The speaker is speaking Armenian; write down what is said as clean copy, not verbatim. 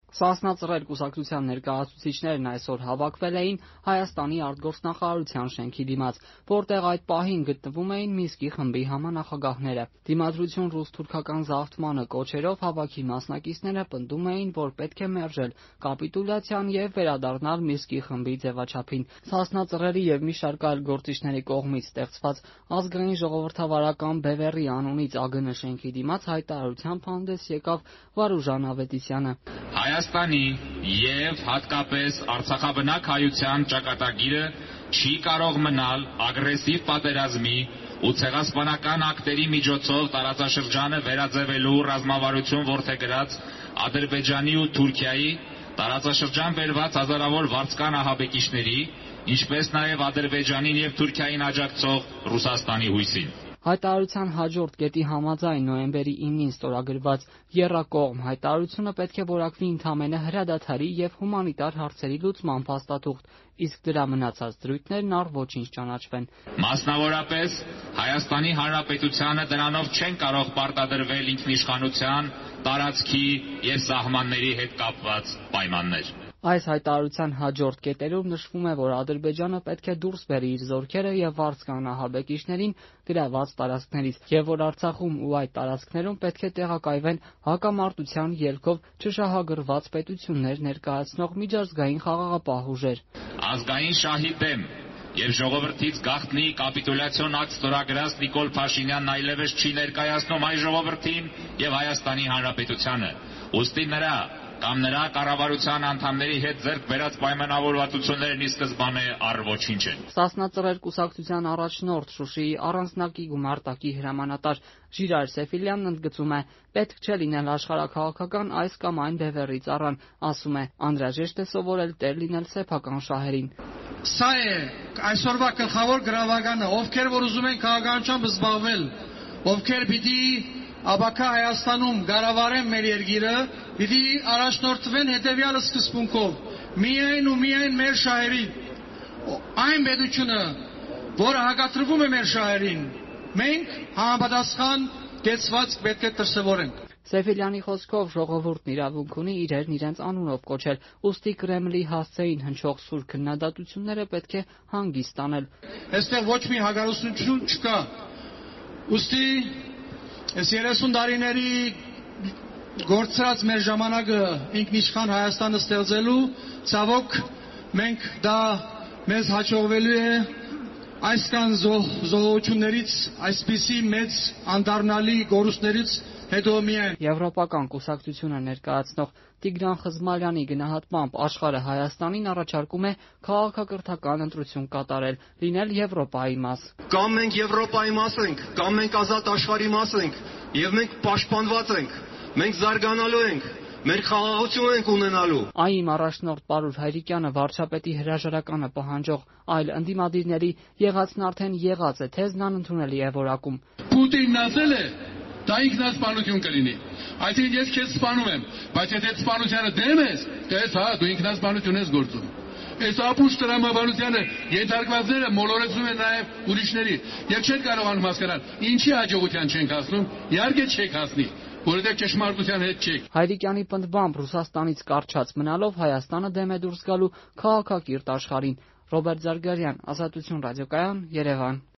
Սասնա Ծռեր կուսակցության ներկայացուցիչներն այսօր հավաքվել էին Հայաստանի արտգործնախարարության շենքի դիմաց, որտեղ այդ պահին գտնվում էին Մինսկի խմբի համանախագահները։ Դիմադրություն ռուս-թուրքական զավթմանը կոչերով հավաքի մասնակիցները պնդում էին, որ պետք է մերժել կապիտուլյացիան եւ վերադառնալ Մինսկի խմբի ձևաչափին։ Սասնա Ծռերի եւ մի շարք այլ գործիչների կողմից ստեղծված ազգային ժողովրդավարական բևեռի անունից ԱԳՆ շենքի դիմաց հայտարարությամբ հանդես եկավ Վարուժան Ավետիսյանը։ Հայաստանի եւ հատկապես Արցախաբնակ հայության ճակատագիրը չի կարող մնալ ագրեսիվ պատերազմի ու ցեղասպանական ակտերի միջոցով տարածաշրջանը վերաձևելու ռազմավարություն որդեգրած Ադրբեջանի ու Թուրքիայի տարածաշրջան բերված հազարավոր վարձկան ահաբեկիչների, ինչպես նաև Ադրբեջանին եւ Թուրքիային աջակցող Ռուսաստանի հույսին։ Հայտարարության հաջորդ կետի համաձայն նոյեմբերի 9-ին ստորագրված եռակողմ հայտարարությունը պետք է որակվի ընդամենը հրադադարի եւ հումանիտար հարցերի լուծման փաստաթուղթ, իսկ դրա մնացած դրույթներն առ ոչինչ ճանաչվեն։ Մասնավորապես Հայաստանի Հանրապետությանը դրանով չեն կարող պարտադրվել ինքնիշխանության, տարածքի եւ սահմանների հետ կապված պայմաններ։ Այս հայտարարության հաջորդ կետերում նշվում է, որ Ադրբեջանը պետք է դուրս բերի իր զորքերը եւ վարձկան ահաբեկիչներին գրաված տարածքներից, եւ որ Արցախում ու այդ տարածքներում պետք է տեղակայվեն հակամարտության ելքով չշահագրված պետություններ ներկայացնող միջազգային խաղաղապահ ուժեր։ Ազգային շահի դեմ եւ ժողովրդից գաղտնի կապիտուլյացիոն ակտ ստորագրած Նիկոլ Փաշինյանն այլևս չի ներկայացնում հայ ժողովրդին եւ Հայաստանի Հանրապետությանը։ Ուստի նրա կամ նրա կառավարության անդամների հետ ձեռք բերած պայմանավորվածություններն ի սկզբանե առ ոչինչ են։ Սասնա Ծռեր կուսակցության առաջնորդ Շուշիի առանձնակի գումարտակի հրամանատար Ժիրայր Սեֆիլյանն ընդգծում է, պետք չէ լինել աշխարհաքաղաքական այս կամ այն բևեռի ծառան, ասում է, անհրաժեշտ է սովորել տեր լինել սեփական շահերին։ Սա է այսօրվա գլխավոր գրավականը, ովքեր որ ուզում են քաղաքականությամբ զբաղվել, ովքեր պիտի Աբակա Հայաստանում գարավարեն մեր երկիրը, պիտի առաջնորդվեն հետևյալ սկզբունքով. միայն ու միայն մեր շահերին, այն պետությունը, որը հակադրվում է մեր շահերին, մենք համապատասխան կեցված պետք է դրսևորենք։ Սեֆիլյանի խոսքով ժողովուրդն իրավունք ունի իրերն իրենց անունով կոչել, ուստի Կրեմլի հասցեին հնչող սուր քննադատությունները պետք է հանգիստ անել։ Այստեղ ոչ մի հակառակություն չկա։ Ուստի Այս 30 տարիների գործած մեր ժամանակը ինքնիշխան Հայաստանը ստեղծելու ցավոք մենք դա մեզ հաջողվելու է այսքան զոհություններից, այսպիսի մեծ անդառնալի գորուստներից հետո միայն։ Եվրոպական կուսակցությունը ներկայացնող Տիգրան Խզմալյանի գնահատմամբ աշխարհը Հայաստանին առաջարկում է քաղաքակրթական ընտրություն կատարել, լինել Եվրոպայի մաս։ Կամ մենք Եվրոպայի մաս ենք, կամ մենք ազատ աշխարհի մաս ենք, եւ մենք պաշտպանված ենք, մենք զարգանալու ենք, մեր խաղաղություն ենք ունենալու։ ԱԻՄ առաջնորդ Պարուր Հայրիկյանը վարչապետի հրաժարականը պահանջող այլ ընդդիմադիրների եղածն արդեն եղած է թեզն անընդունելի է որակում։ Պուտինն ասել է, դա ինքնասպանություն կլինի։ Այսինքն ես քեզ սպանում եմ, բայց եթե սպանությանը դեմ ես, դες հա դու ինքնասպանություն ես գործում։ Այս ապուշ տրամաբանությանը ենթարկվածները մոլորեցնում են նաև ուրիշների եւ չեն կարողանում հասկանալ ինչի հաջողության չենք հասնում, իհարկե չեք հասնի, որովհետեւ ճշմարտության հետ չեք։ Հայրիկյանի պնդմամբ Ռուսաստանից կարճած մնալով Հայաստանը դեմ է դուրս գալու քաղաքակիրթ աշխարհին։ Ռոբերտ Զարգարյան, Ազատություն ռադիոկայան, Երևան։